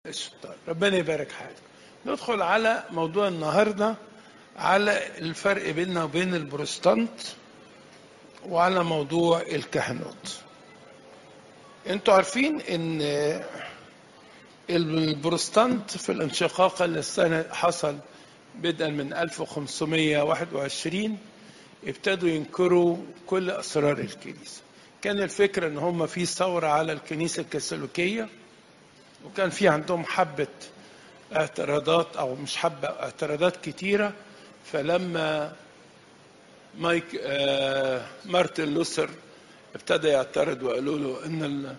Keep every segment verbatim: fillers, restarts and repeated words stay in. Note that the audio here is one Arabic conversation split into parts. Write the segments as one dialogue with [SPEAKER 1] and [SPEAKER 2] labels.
[SPEAKER 1] الشطار. ربنا يبارك حياتك. ندخل على موضوع النهارده، على الفرق بيننا وبين البروتستانت، وعلى موضوع الكهنوت. انتوا عارفين ان البروتستانت في الانشقاق اللي السنة حصل بدءا من ألف وخمسمائة وواحد وعشرين ابتدوا ينكروا كل أسرار الكنيسة. كان الفكرة ان هم في ثورة على الكنيسة الكاثوليكية، وكان في عندهم حبة اعتراضات او مش حبة اعتراضات كتيرة. فلما مايك آه مارتن لوثر ابتدى يعترض وقالوا له ان ال...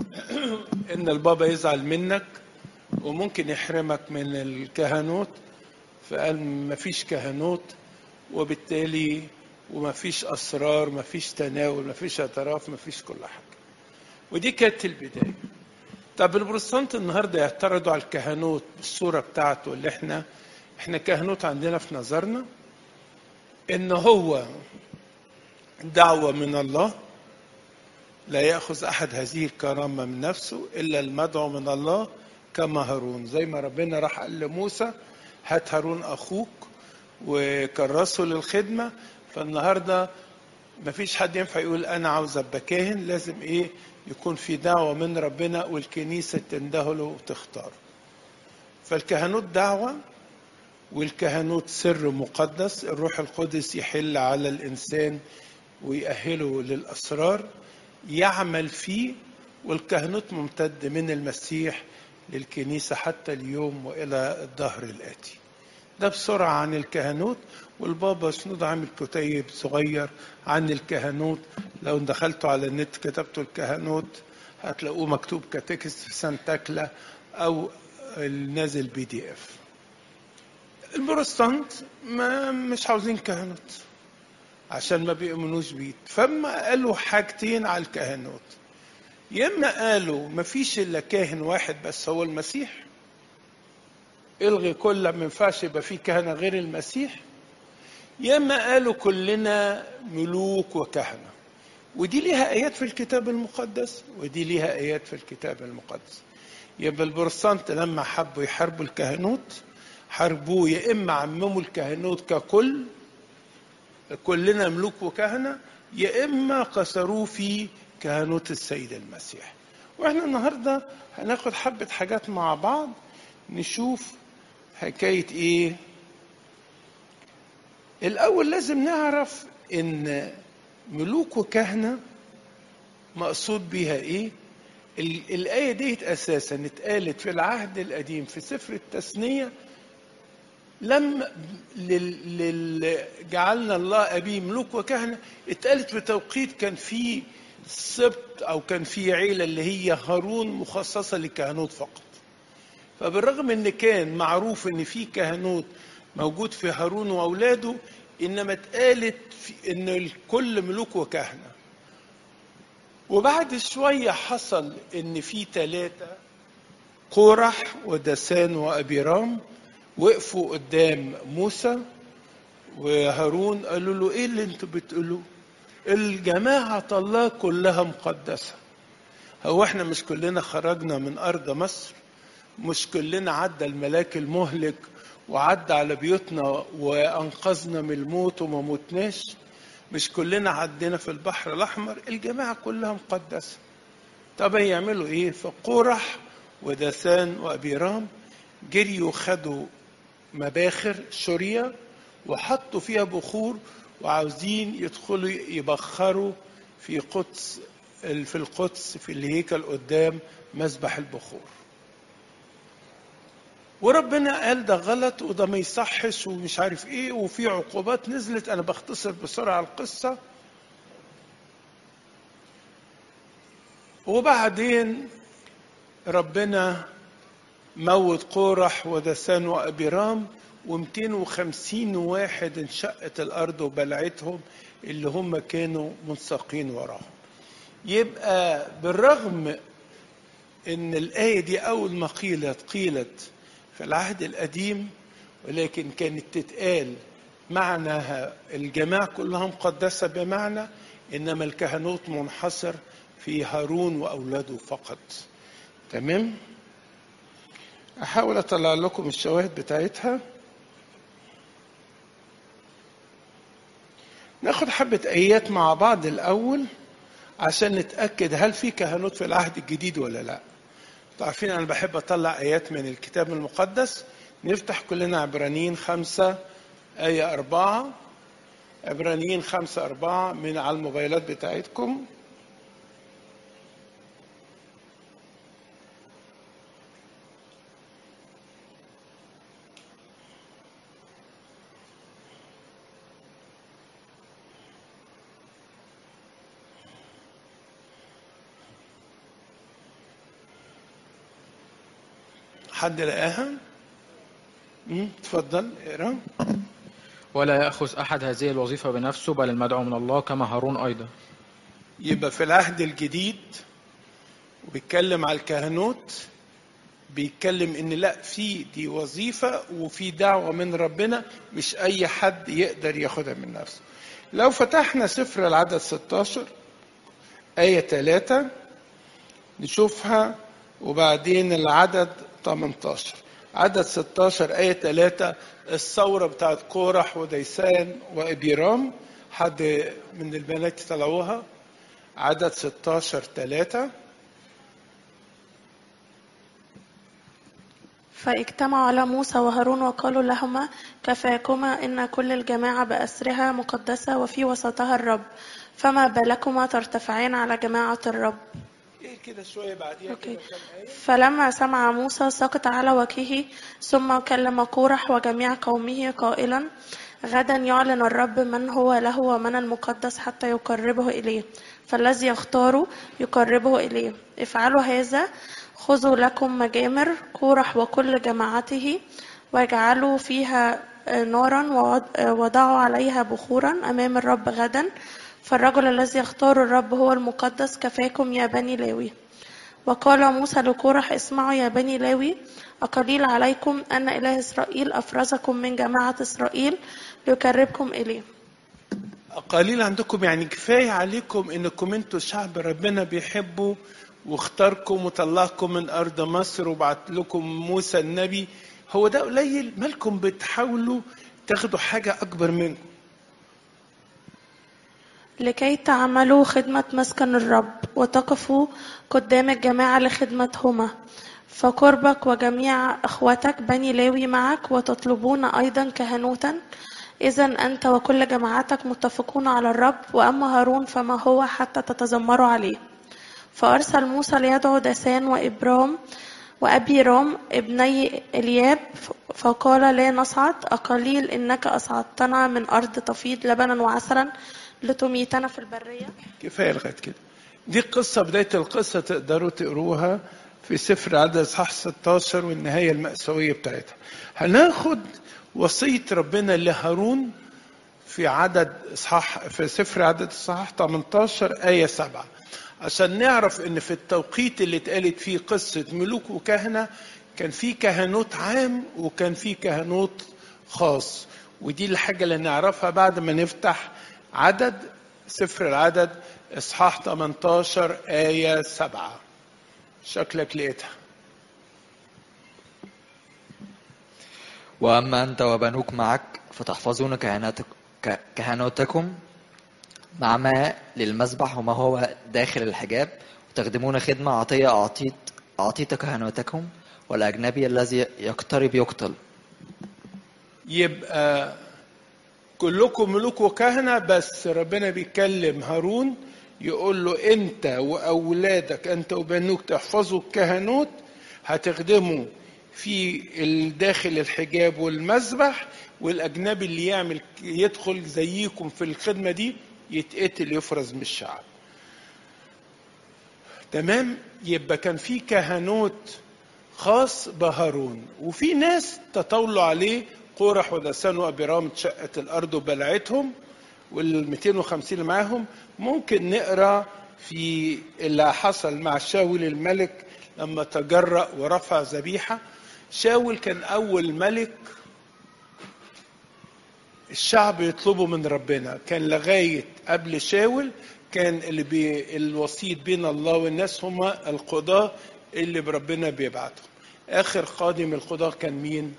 [SPEAKER 1] ان البابا يزعل منك وممكن يحرمك من الكهنوت، فقال مفيش كهنوت، وبالتالي ومفيش اسرار، مفيش تناول، مفيش اعتراف، مفيش كل حاجه. ودي كانت البدايه. طب البروتستانت النهارده يعترضوا على الكهنوت بالصوره بتاعته، اللي احنا احنا كهنوت عندنا في نظرنا ان هو دعوه من الله، لا ياخذ احد هذه الكرامه من نفسه الا المدعو من الله، كما هارون. زي ما ربنا راح قال لموسى هات هارون اخوك وكرسه للخدمه، فالنهارده مفيش حد ينفع يقول انا عاوز ابقى كاهن، لازم ايه؟ يكون في دعوه من ربنا والكنيسه تندهله وتختاره. فالكهنوت دعوه، والكهنوت سر مقدس، الروح القدس يحل على الانسان ويأهله للاسرار يعمل فيه، والكهنوت ممتد من المسيح للكنيسه حتى اليوم والى الدهر الاتي. ده بسرعه عن الكهنوت. والبابا شنود عامل كتيب صغير عن الكهنوت، لو دخلتوا على النت كتبتوا الكهنوت هتلاقوه مكتوب كتكست في سانتاكلا او النازل بي دي اف. البروتستانت ما مش عاوزين كهنوت عشان ما بيؤمنوش بيه، فما قالوا حاجتين على الكهنوت. يا اما قالوا ما فيش الا كاهن واحد بس هو المسيح، الغي كل ما ينفعش يبقى فيه كهنه غير المسيح، يا اما قالوا كلنا ملوك وكهنه. ودي ليها ايات في الكتاب المقدس ودي ليها ايات في الكتاب المقدس. يبقى البروتستانت لما حبوا يحاربوا الكهنوت حاربوه، يا اما عمموا الكهنوت ككل كلنا ملوك وكهنه، يا اما كسروه في كهنوت السيد المسيح. واحنا النهارده هناخد حبه حاجات مع بعض نشوف حكايه ايه. الاول لازم نعرف ان ملوك وكهنه مقصود بيها ايه. الايه دي اساسا اتقالت في العهد القديم في سفر التثنيه، لما لل... لل... جعلنا الله أبيه ملوك وكهنة، اتقالت في توقيت كان في سبط أو كان في عيلة اللي هي هارون مخصصة للكهنوت فقط. فبالرغم ان كان معروف ان في كهنوت موجود في هارون وأولاده، إنما اتقالت في ان الكل ملوك وكهنة. وبعد شوية حصل ان في ثلاثة، قورح ودسان وأبيرام، وقفوا قدام موسى وهارون قالوا له ايه اللي انتوا بتقولوه؟ الجماعة الله كلها مقدسة. هو احنا مش كلنا خرجنا من ارض مصر؟ مش كلنا عدى الملاك المهلك وعدى على بيوتنا وانقذنا من الموت وما موتناش؟ مش كلنا عدينا في البحر الاحمر؟ الجماعة كلها مقدسة. طب يعملوا ايه؟ فقورح ودسان وابيرام جريوا خدوا مباخر سوريا وحطوا فيها بخور، وعاوزين يدخلوا يبخروا في قدس في القدس في الهيكل قدام مسبح البخور. وربنا قال ده غلط وده ما يصحش ومش عارف ايه، وفي عقوبات نزلت. انا بختصر بسرعه القصه. وبعدين ربنا موت قورح ودسان وأبيرام، ومئتين وخمسين واحد انشقت الأرض وبلعتهم اللي هم كانوا منساقين وراهم. يبقى بالرغم ان الآية دي أول ما قيلت قيلت في العهد القديم، ولكن كانت تتقال معناها الجماعة كلها مقدسة، بمعنى إنما الكهنوت منحصر في هارون وأولاده فقط. تمام؟ أحاول أطلع لكم الشواهد بتاعتها. ناخد حبة آيات مع بعض الأول عشان نتأكد هل في كهنوت في العهد الجديد ولا لا. عارفين أنا بحب أطلع آيات من الكتاب المقدس. نفتح كلنا عبرانيين خمسة آية أربعة. عبرانيين خمسة أربعة من على الموبايلات بتاعتكم. حد لقاها؟ تفضل اقرا.
[SPEAKER 2] ولا يأخذ أحد هذه الوظيفة بنفسه بل المدعو من الله كما هارون أيضا.
[SPEAKER 1] يبقى في العهد الجديد وبيتكلم على الكهنوت، بيتكلم ان لا، في دي وظيفة وفي دعوة من ربنا، مش اي حد يقدر ياخدها من نفسه. لو فتحنا سفر العدد ستاشر آية ثلاثة نشوفها، وبعدين العدد تمنتاشر. عدد ستاشر آية ثلاثة الثورة بتاعت كورح وديسان وإبيرام. حد من البنات طلعوها؟ عدد ستاشر ثلاثة.
[SPEAKER 3] فاجتمعوا على موسى وهارون وقالوا لهما كفاكما إن كل الجماعة بأسرها مقدسة وفي وسطها الرب، فما بالكما ترتفعين على جماعة الرب.
[SPEAKER 1] ايه كده شوية بعديها كده كام آية.
[SPEAKER 3] فلما سمع موسى سقط على وجهه، ثم كلم كورح وجميع قومه قائلا غدا يعلن الرب من هو له ومن المقدس حتى يقربه إليه، فالذي يختاره يقربه إليه. افعلوا هذا، خذوا لكم مجامر كورح وكل جماعته واجعلوا فيها نارا ووضعوا عليها بخورا أمام الرب غدا، فالرجل الذي يختار الرب هو المقدس كفاكم يا بني لاوي. وقال موسى لكورح اسمعوا يا بني لاوي، أقليل عليكم أن إله إسرائيل أفرزكم من جماعة إسرائيل ليقربكم إليه.
[SPEAKER 1] قليل عندكم يعني كفاية عليكم انكم انتوا شعب ربنا بيحبوا واختاركم وطلعكم من أرض مصر وبعت لكم موسى النبي. هو ده قليل؟ مالكم بتحاولوا تاخدوا حاجة أكبر منكم؟
[SPEAKER 3] لكي تعملوا خدمة مسكن الرب وتقفوا قدام الجماعة لخدمتهما، فقربك وجميع أخوتك بني لاوي معك وتطلبون أيضا كهنوتا. إذن أنت وكل جماعتك متفقون على الرب، وأما هارون فما هو حتى تتذمروا عليه. فأرسل موسى ليدعو داسان وإبرام وأبيرام ابني إلياب، فقال لا نصعد، أقليل إنك أصعدتنا من أرض تفيض لبنا وعسلا لتميتنا في البرية.
[SPEAKER 1] كفاية لغاية كده. دي قصة، بداية القصة تقدروا تقروها في سفر عدد اصحاح ستاشر والنهاية المأساوية بتاعتها. هناخد وصية ربنا لهارون في عدد اصحاح في سفر عدد اصحاح تمنتاشر آية سبعة، عشان نعرف ان في التوقيت اللي اتقالت فيه قصة ملوك وكهنة كان في كهنوت عام وكان في كهنوت خاص. ودي الحاجة اللي نعرفها بعد ما نفتح عدد سفر العدد اصحاح تمنتاشر آية سبعة. شكلك لقيتها.
[SPEAKER 4] وأما أنت وبنوك معك فتحفظون كهناتك كهنوتكم مع ما للمذبح وما هو داخل الحجاب، وتخدمون خدمة عطية أعطيت أعطيت كهنوتكم، والأجنبي الذي يقترب يقتل.
[SPEAKER 1] يبقى كلكم ملوك وكهنة، بس ربنا بيكلم هارون يقول له انت واولادك انت وبنوك تحفظوا الكهنوت، هتخدموا في الداخل الحجاب والمذبح، والاجنبي اللي يعمل يدخل زيكم في الخدمة دي يتقتل يفرز من الشعب. تمام. يبقى كان في كهنوت خاص بهارون، وفي ناس تطاولوا عليه، قورح وداسان وابيرام اتشقت الارض وبلعتهم، والمئتين وخمسين اللي معاهم. ممكن نقرا في اللي حصل مع شاول الملك لما تجرأ ورفع ذبيحه. شاول كان اول ملك الشعب يطلبه من ربنا، كان لغايه قبل شاول كان اللي بي الوسيط بين الله والناس هما القضاة اللي بربنا بيبعتهم. آخر قاضي من القضاة كان مين؟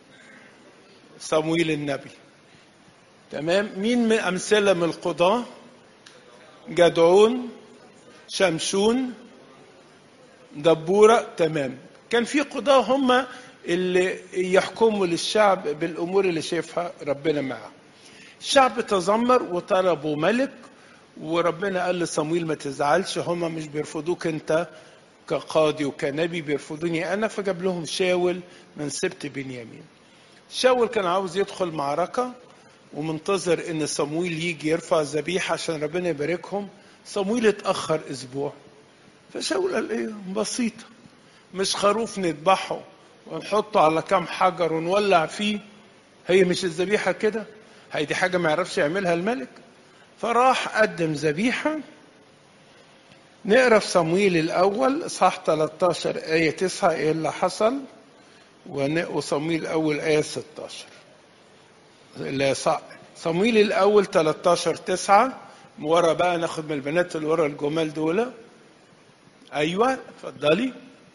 [SPEAKER 1] صمويل النبي. تمام. مين من أمثلة من القضاة؟ جدعون، شمشون، دبورة. تمام. كان في قضاة هم اللي يحكموا للشعب بالأمور اللي شايفها ربنا معه. الشعب تذمر وطلبوا ملك، وربنا قال لصمويل ما تزعلش، هم مش بيرفضوك انت كقاضي وكنبي، بيرفضوني انا. فجاب لهم شاول من سبط بنيامين. شاول كان عاوز يدخل معركة ومنتظر ان صمويل يجي يرفع ذبيحة عشان ربنا يباركهم. صمويل اتأخر اسبوع. فشاول قال ايه؟ بسيطة، مش خروف نذبحه ونحطه على كام حجر ونولع فيه، هي مش الذبيحة كده؟ هي دي حاجة ما يعرفش يعملها الملك. فراح قدم ذبيحة. نقرا في صمويل الأول إصحاح ثلاثة عشر آية تسعة إيه اللي حصل، وصمويل الأول آية ستة عشر. صمويل الأول ثلاثة عشر تسعة. ورا بقى ناخد من البنات اللي ورا الجمال دول. أيوة اتفضلي.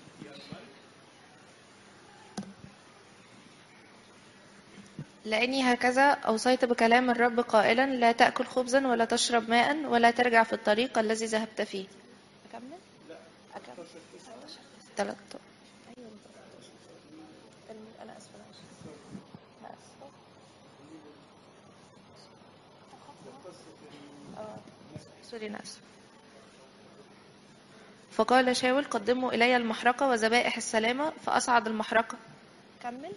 [SPEAKER 5] لأني هكذا أوصيت بكلام الرب قائلا لا تأكل خبزا ولا تشرب ماء ولا ترجع في الطريق الذي ذهبت فيه. أكمل؟ لا أكمل. ثلاثة. أيوة. أنا أسفة. أنا أسفة. سوري أنا أسفة. فقال شاول قدموا إلي المحرقة وذبائح السلامة، فأصعد المحرقة. كمل.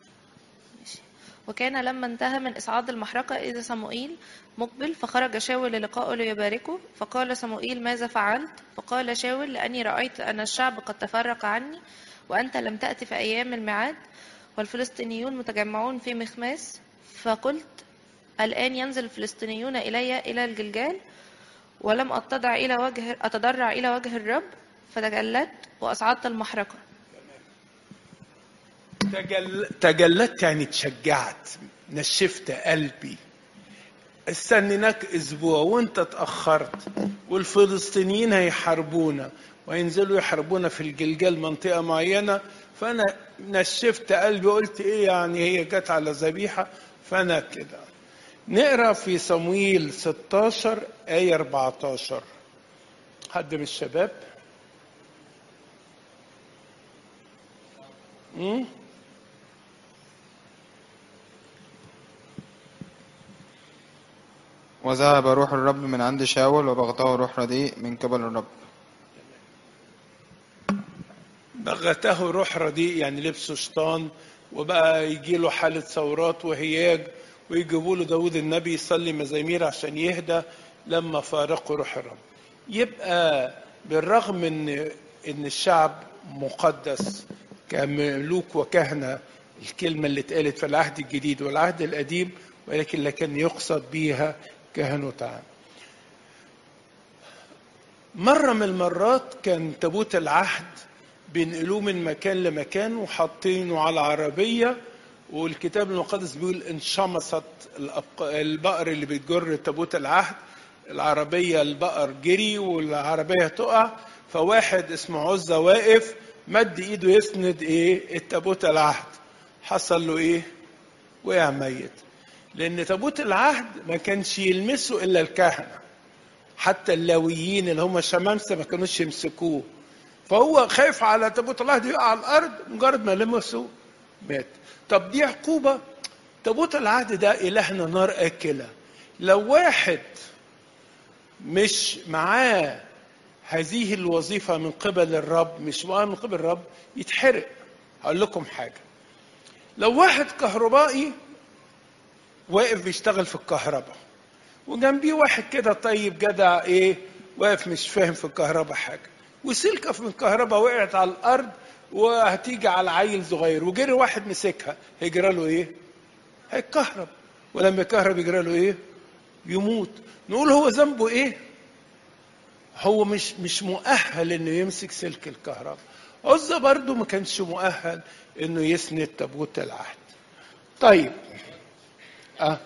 [SPEAKER 5] وكان لما انتهى من إصعاد المحرقة إذا صموئيل مقبل، فخرج شاول للقائه ليباركه. فقال صموئيل ماذا فعلت؟ فقال شاول لأني رأيت أن الشعب قد تفرق عني وأنت لم تأتي في أيام الميعاد والفلسطينيون متجمعون في مخماس. فقلت الآن ينزل الفلسطينيون إلي إلى الجلجال، ولم أتضع إلى وجه أتضرع إلى وجه الرب، فتجلت وأصعدت المحرقة.
[SPEAKER 1] تجل... تجلت يعني تشجعت، نشفت قلبي. استنيناك اسبوع وانت اتأخرت، والفلسطينيين هيحاربونا وينزلوا يحاربونا في الجلجال منطقة معينة، فانا نشفت قلبي قلت ايه يعني هي جت على ذبيحة، فانا كده. نقرا في صمويل ستة عشر آية أربعة عشر. حد من الشباب؟ امم
[SPEAKER 6] وذهب روح الرب من عند شاول وبغته روح رديء من قبل الرب.
[SPEAKER 1] بغته روح رديء يعني لبسه شيطان، وبقى يجي له حالة ثورات وهياج، ويجيبوا له داود النبي يصلي مزامير عشان يهدى لما فارقوا روح الرب. يبقى بالرغم ان ان الشعب مقدس كملوك وكهنة، الكلمة اللي اتقالت في العهد الجديد والعهد القديم، ولكن لكن يقصد بيها كهنوت عام. مرة من المرات كان تابوت العهد بينقلوه من مكان لمكان وحاطينه على عربية، والكتاب المقدس بيقول انشمصت البقر اللي بتجر تابوت العهد، العربية البقر جري والعربية تقع، فواحد اسمه عزة واقف مد ايده يسند ايه التابوت العهد، حصل له ايه؟ وقع ميت. لان تابوت العهد ما كانش يلمسه الا الكهنة، حتى اللاويين اللي هم شمامسة ما كانوش يمسكوه، فهو خايف على تابوت العهد يقع على الارض، مجرد ما لمسه مات. طب دي عقوبة؟ تابوت العهد ده إلهنا نار آكلة، لو واحد مش معاه هذه الوظيفة من قبل الرب، مش معاه من قبل الرب، يتحرق. هقول لكم حاجة، لو واحد كهربائي واقف بيشتغل في الكهرباء وجنبيه واحد كده طيب جدع ايه واقف مش فاهم في الكهرباء حاجة، وسلكة من الكهرباء وقعت على الأرض وهتيجي على عيل صغير وجري واحد مسكها، هيجرى له ايه؟ هيتكهرب، ولما يكهرب يجرى له ايه؟ يموت. نقول هو ذنبه ايه؟ هو مش مش مؤهل انه يمسك سلك الكهرباء. عزة برضو ما كانش مؤهل انه يسند تابوت العهد. طيب اه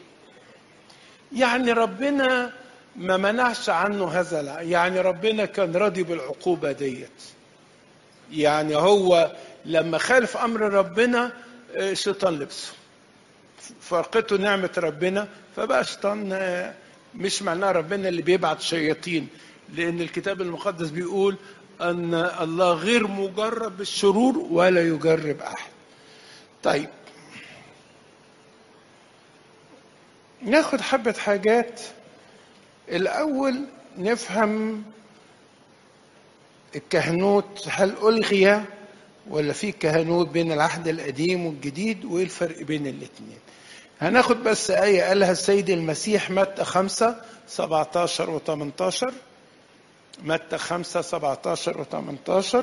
[SPEAKER 1] يعني ربنا ما منعش عنه هذا، يعني ربنا كان راضي بالعقوبة ديت، يعني هو لما خالف أمر ربنا الشيطان لبسه، فرقته نعمة ربنا، فبقى شيطان. مش معناه ربنا اللي بيبعت شياطين، لأن الكتاب المقدس بيقول أن الله غير مجرب بالشرور ولا يجرب أحد. طيب ناخد حبة حاجات. الأول نفهم الكهنوت هل ألغي ولا في كهنوت بين العهد القديم والجديد، وإيه الفرق بين الاثنين. هناخد بس آية قالها السيد المسيح، متى خمسة سبعتاشر وثمانتاشر. متى خمسة سبعتاشر وثمانتاشر.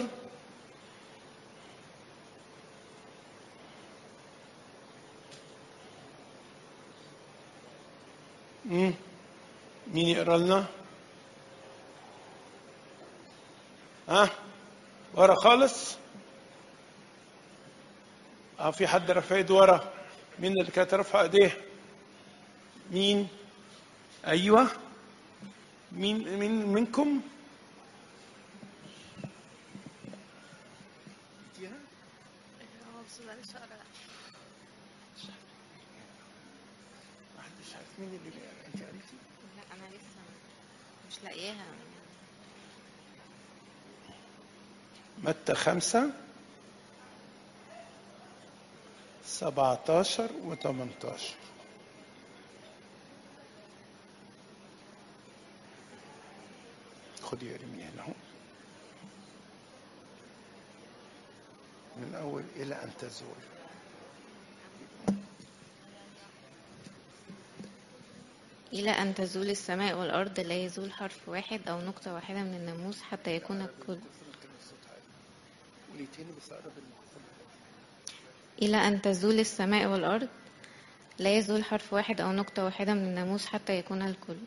[SPEAKER 1] مين يقرأ لنا؟ ها ورا خالص. اه في حد رفع ايده ورا؟ مين اللي كانت رفع ايديه؟ مين؟ ايوه مين مين منكم؟ محدش عارف مين اللي بيقرا. انت قريتي؟
[SPEAKER 7] لا انا لسه مش لاقياها.
[SPEAKER 1] متى خمسة سبعتاشر وثمانتاشر. خدي يا ريمي هنا اهو من أول إلى أن تزول.
[SPEAKER 7] إلى أن تزول السماء والأرض لا يزول حرف واحد أو نقطة واحدة من الناموس حتى يكون الكل. إلى أن تزول السماء والأرض لا يزول حرف واحد أو نقطة واحدة من الناموس حتى يكون الكل.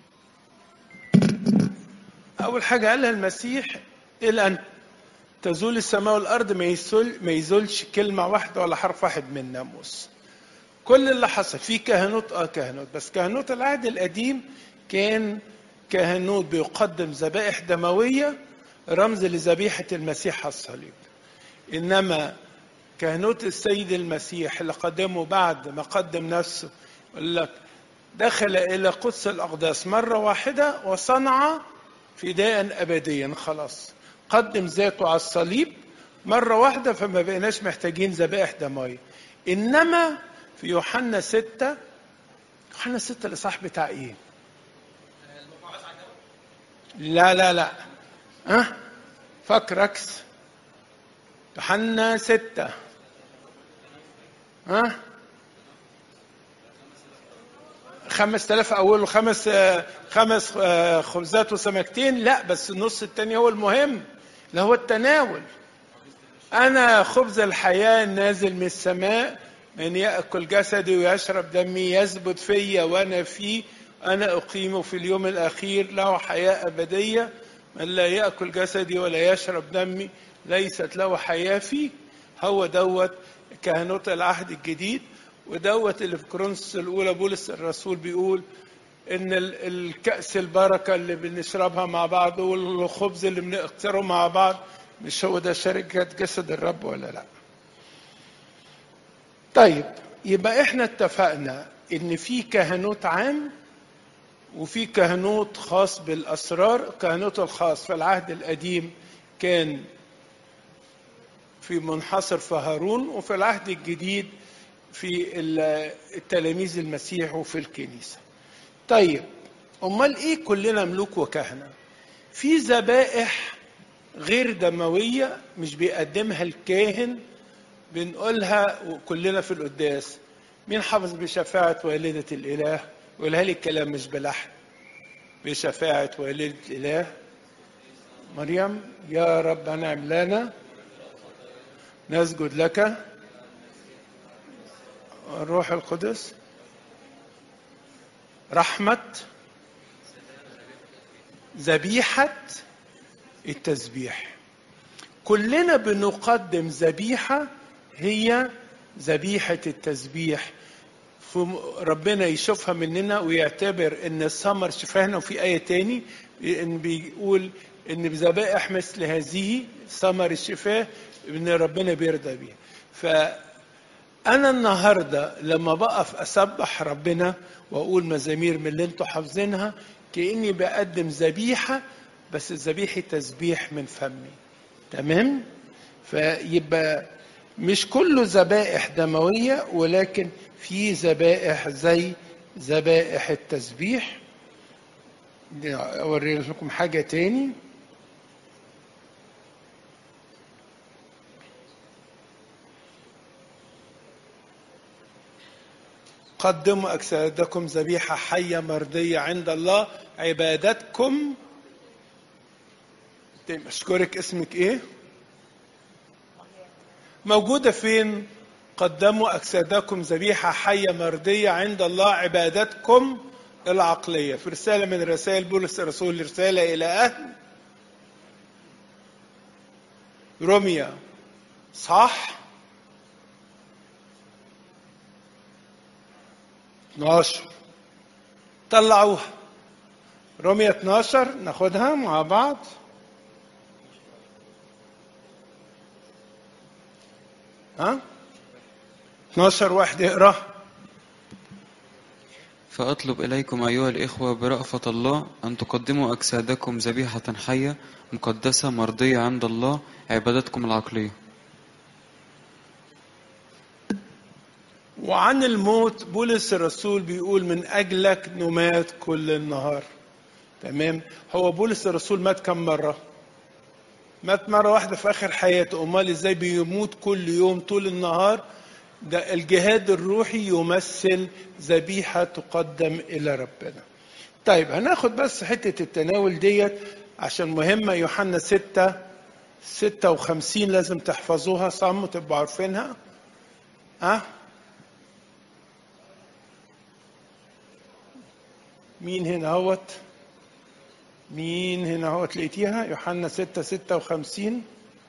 [SPEAKER 1] أول حاجة قالها المسيح إلى أن تزول السماء والأرض ما يزول ما يزولش كلمة واحدة ولا حرف واحد من الناموس. كل اللي حصل في كهنوت اه كهنوت بس كهنوت العهد القديم كان كهنوت بيقدم ذبائح دموية رمز لذبيحة المسيح على الصليب. إنما كهنوت السيد المسيح اللي قدمه بعد ما قدم نفسه، يقول لك دخل إلى قدس الأقداس مرة واحدة وصنع فداء أبديا. خلاص قدم ذاته على الصليب مرة واحدة، فما بقيناش محتاجين ذبائح دموية. إنما في يوحنا ستة، يوحنا ستة الإصحاح بتاع إيه؟ لا لا لا ها فكر عكس. يوحنا ستة ها خمس تلاف أوله خمس خمس خبزات وسمكتين. لا بس النص التاني هو المهم، اللي هو التناول. أنا خبز الحياة نازل من السماء، من يأكل جسدي ويشرب دمي يثبت فيا وأنا فيه، أنا أقيمه في اليوم الأخير، له حياة أبدية. من لا يأكل جسدي ولا يشرب دمي ليست له حياة فيه. هو دوت كهنوت العهد الجديد. ودوت اللي في كورنثوس الأولى بولس الرسول بيقول إن الكأس البركة اللي بنشربها مع بعض والخبز اللي بنقتره مع بعض، مش هو ده شركة جسد الرب ولا لا؟ طيب يبقى احنا اتفقنا ان في كهنوت عام وفي كهنوت خاص بالأسرار. كهنوت الخاص في العهد القديم كان في منحصر في هارون، وفي العهد الجديد في التلاميذ المسيح وفي الكنيسة. طيب امال ايه كلنا ملوك وكهنة؟ في ذبائح غير دموية مش بيقدمها الكاهن، بنقولها كلنا في القداس. مين حافظ بشفاعة والدة الإله؟ يقولها لي الكلام مش بلحن. بشفاعة والدة الإله مريم يا رب انعم لنا نسجد لك. الروح القدس رحمة ذبيحة التسبيح. كلنا بنقدم ذبيحة هي ذبيحة التسبيح. ربنا يشوفها مننا ويعتبر ان الثمر شفاهنا. وفي آية تاني إن بيقول ان بذبائح مثل هذه ثمر الشفاء ان ربنا بيرضى بيها. فانا النهارده لما بقف اسبح ربنا واقول مزامير من اللي انتوا حافظينها كاني بقدم ذبيحه، بس ذبيحه تسبيح من فمي. تمام؟ فيبقى مش كله ذبائح دمويه، ولكن في ذبائح زي ذبائح التسبيح. اوري لكم حاجه تاني. قدموا أجسادكم ذبيحة حية مرضية عند الله عبادتكم. أشكرك، اسمك إيه؟ موجودة فين؟ قدموا أجسادكم ذبيحة حية مرضية عند الله عبادتكم العقلية. في رسالة من رسائل بولس الرسول، رسالة إلى أهل روميا، صح؟ اثناشر. طلعوها رومية اثناشر، ناخدها مع بعض. ها اثناشر واحد اقرا.
[SPEAKER 8] فأطلب إليكم أيها الإخوة برأفة الله أن تقدموا أجسادكم ذبيحة حية مقدسة مرضية عند الله عبادتكم العقلية.
[SPEAKER 1] وعن الموت بولس الرسول بيقول من أجلك نمات كل النهار. تمام؟ هو بولس الرسول مات كم مرة؟ مات مرة واحدة في آخر حياته. أمال إزاي بيموت كل يوم طول النهار؟ ده الجهاد الروحي يمثل ذبيحة تقدم إلى ربنا. طيب هناخد بس حتة التناول ديت عشان مهمة. يوحنا ستة ستة وخمسين لازم تحفظوها صم تبقوا عارفينها. ها؟ مين هنا هوت؟ مين هنا هوت لقيتيها؟ يوحنا ستة ستة وخمسين.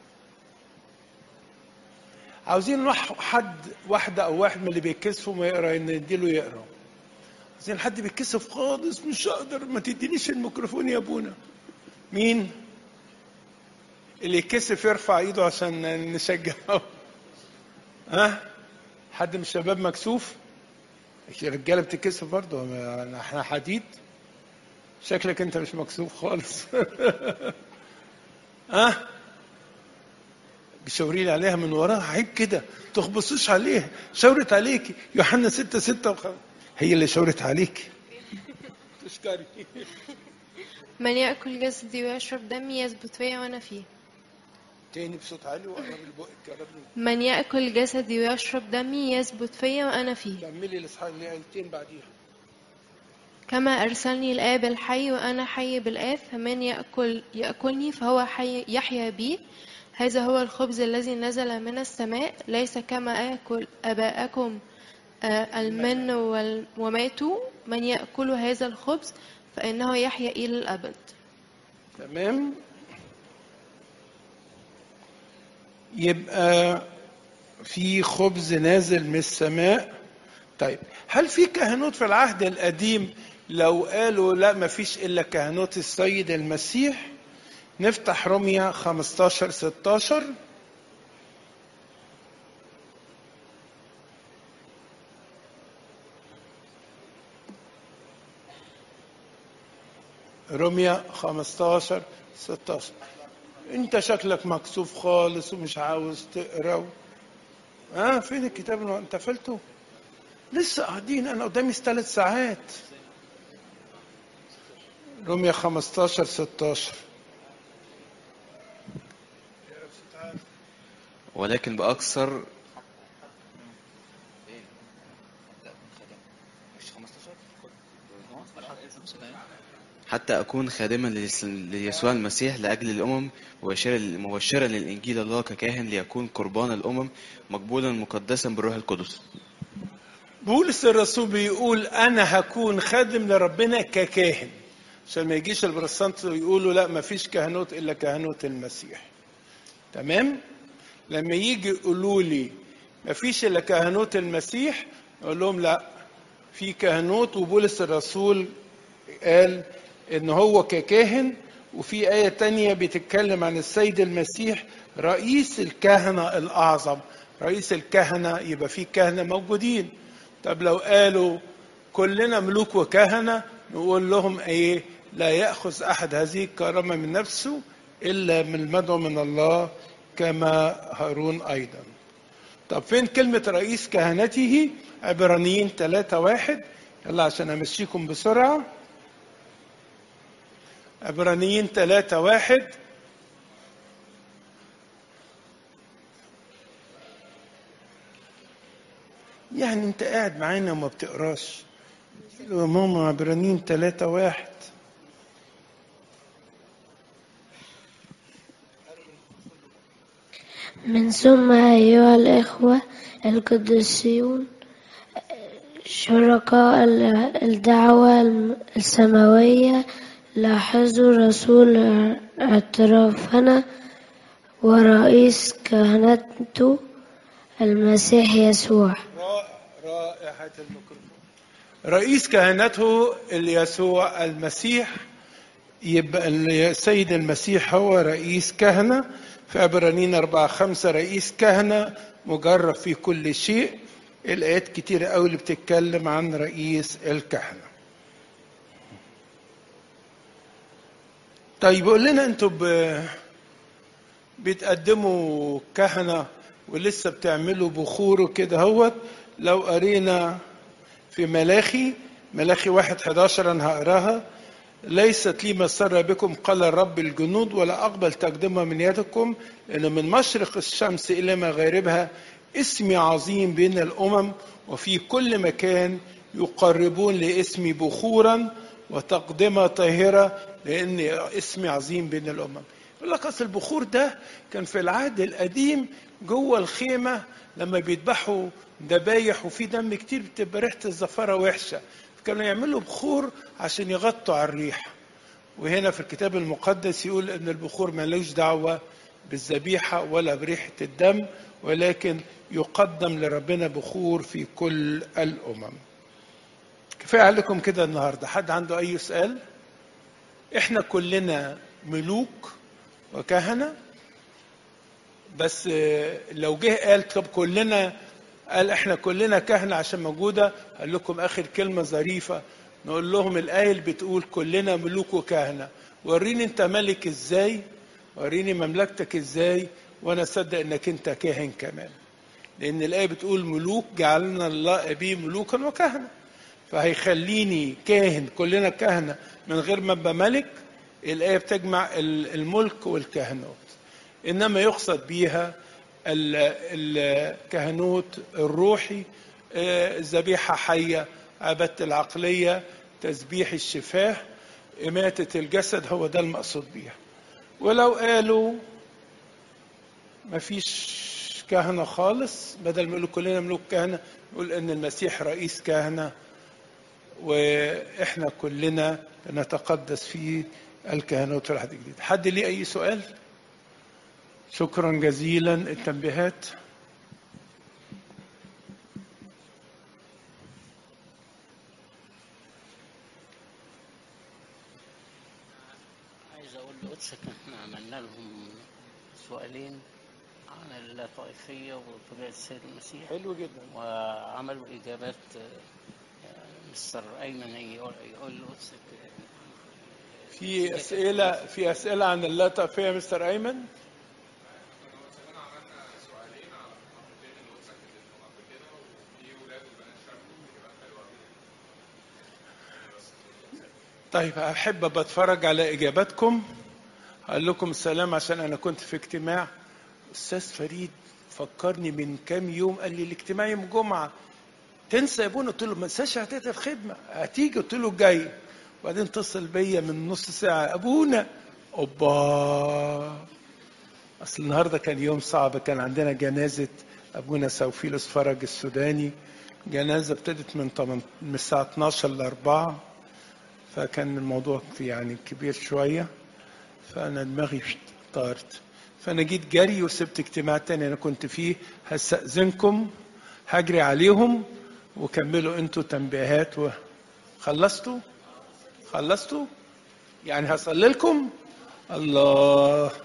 [SPEAKER 1] عاوزين حد واحدة أو واحد من اللي بيتكسفوا ما يقرأ، إن نديله يقرأ. عاوزين حد بيتكسف خالص، مش هقدر، ما تدينيش الميكروفون يا أبونا. مين؟ اللي يتكسف يرفع إيده عشان نشجعه. ها؟ حد من الشباب مكسوف؟ الرجالة بتتكسف برضه، احنا حديد. شكلك انت مش مكسوف خالص. ها؟ بيشاورين عليها من وراها، عيب كده، تخبصوش عليها. شاورت عليكي. يوحنا ستة ستة وخمسة. هي اللي شاورت عليكي. تشكري.
[SPEAKER 9] من يأكل جسدي ويشرب دمي يثبت فيا وأنا فيه.
[SPEAKER 1] تاني بصوت عالي وقرب البق الكلام.
[SPEAKER 9] من يأكل جسدي ويشرب دمي يثبت فيا وأنا فيه.
[SPEAKER 1] كملي الإصحاح اللي قلتين بعديها.
[SPEAKER 9] كما أرسلني الآب الحي وأنا حي بالآب، فمن يأكل يأكلني فهو حي يحيا بي. هذا هو الخبز الذي نزل من السماء، ليس كما آكل آباءكم المن وماتوا. من يأكل هذا الخبز فإنه يحيا إلى الأبد.
[SPEAKER 1] تمام. يبقى في خبز نازل من السماء. طيب هل في كهنوت في العهد القديم لو قالوا لا ما فيش إلا كهنوت السيد المسيح؟ نفتح روميا خمستاشر ستاشر. روميا خمستاشر ستاشر. انت شكلك مكسوف خالص ومش عاوز تقرا. ها آه فين الكتاب اللي انت قفلته؟ لسه قاعدين، انا قدامي ثلاث ساعات. روميا خمستاشر ستاشر.
[SPEAKER 8] ولكن بأكثر حتى أكون خادما ليسوع المسيح لأجل الأمم، مبشرا للإنجيل الله ككاهن ليكون قربان الأمم مقبولا مقدسا بالروح القدس.
[SPEAKER 1] بولس الرسول بيقول أنا هكون خادم لربنا ككاهن، عشان ما يجيش البروتستانت يقولوا لا ما فيش كهنوت إلا كهنوت المسيح. تمام؟ لما يجي يقولوا لي ما فيش إلا كهنوت المسيح، أقول لهم لا، في كهنوت. وبولس الرسول قال إن هو ككاهن وفي آية تانية بتتكلم عن السيد المسيح رئيس الكهنة الأعظم. رئيس الكهنة يبقى في كهنة موجودين. طب لو قالوا كلنا ملوك وكهنة نقول لهم ايه؟ لا يأخذ أحد هذه الكرامة من نفسه إلا من المدعو من الله كما هارون أيضا. طب فين كلمة رئيس كهنته؟ عبرانيين ثلاثة واحد. يلا عشان أمشيكم بسرعة. عبرانيين ثلاثة واحد. يعني انت قاعد معانا وما بتقراش. يا ماما عبرانيين ثلاثة واحد.
[SPEAKER 10] من ثم أيها الإخوة القديسون شركاء الدعوة السماوية لاحظوا رسول اعترافنا ورئيس كهنته المسيح يسوع.
[SPEAKER 1] رائحة الميكروفون. رئيس كهنته يسوع المسيح. يبقى السيد المسيح هو رئيس كهنة. في عبرانيين أربعة خمسة رئيس كهنة مجرب في كل شيء. الآيات كتير قوي اللي بتتكلم عن رئيس الكهنة. طيب قول لنا انتوا ب... بتقدموا كهنة ولسه بتعملوا بخور وكده هوت. لو قرينا في ملاخي ملاخي واحد حداشر انا هقراها. ليست لي مسرة بكم قال الرب الجنود ولا أقبل تقدمها من يدكم لأن من مشرق الشمس إلى مغاربها اسمي عظيم بين الأمم وفي كل مكان يقربون لاسمي بخورا وتقدمة طاهرة لأن اسمي عظيم بين الأمم. يقول لك أصل البخور ده كان في العهد القديم جوه الخيمة لما بيذبحوا ذبايح وفي دم كتير بتبقى ريحة الزفارة وحشة، كانوا يعملوا بخور عشان يغطوا على الريح. وهنا في الكتاب المقدس يقول ان البخور مالوش دعوة بالذبيحة ولا بريحة الدم، ولكن يقدم لربنا بخور في كل الأمم. كفاية عليكم كده النهاردة. حد عنده أي سؤال؟ احنا كلنا ملوك وكهنة، بس لو جه قال طب كلنا قال احنا كلنا كهنة عشان موجودة، قال لكم اخر كلمة ظريفة نقول لهم الآية اللي بتقول كلنا ملوك وكهنة. وريني انت ملك ازاي، وريني مملكتك ازاي وانا اصدق انك انت كاهن كمان، لان الآية بتقول ملوك جعلنا الله أبيه ملوكا وكهنة، فهيخليني كاهن كلنا كهنة من غير ما ابقى ملك. الآية بتجمع الملك والكهنوت، انما يقصد بيها الكهنوت الروحي، ذبيحة حية، عبادة العقلية، تسبيح الشفاه، إماتة الجسد، هو ده المقصود بيها. ولو قالوا ما فيش كهنة خالص، بدل ما يقولوا كلنا ملوك كهنة نقول ان المسيح رئيس كهنة واحنا كلنا نتقدس في الكهنوت في العهد الجديد. حد ليه اي سؤال؟ شكرا جزيلا. التنبيهات.
[SPEAKER 11] عايز اقول لقدسك احنا عملنا لهم سؤالين عن الطائفيه وطبيعه السيد المسيح.
[SPEAKER 1] حلو جدا.
[SPEAKER 11] وعملوا اجابات. مستر ايمن يقول لقدسك
[SPEAKER 1] في اسئله في اسئله عن اللطافيه يا مستر ايمن. طيب أحب بتفرج على إجاباتكم. هقول لكم السلام عشان أنا كنت في اجتماع. أستاذ فريد فكرني من كام يوم قال لي الاجتماع يوم الجمعة، تنسى يا ابونا؟ قلت له ما تنساش هتيجي الخدمة، هتيجي؟ قلت له جاي. وبعدين اتصل بيا من نص ساعة، أبونا أوبا أصل النهاردة كان يوم صعب، كان عندنا جنازة أبونا سوفيلوس فرج السوداني. جنازة ابتدت من من الساعة اتناشر لأربعة، فكان الموضوع يعني كبير شوية، فأنا دماغي طارت، فأنا جيت جري وسبت اجتماع تاني أنا كنت فيه. هستأذنكم هجري عليهم وكملوا أنتوا تنبيهات. وخلصتوا خلصتوا يعني هصلي لكم. الله.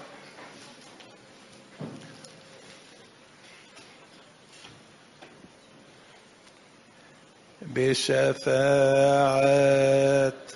[SPEAKER 1] بشفاعة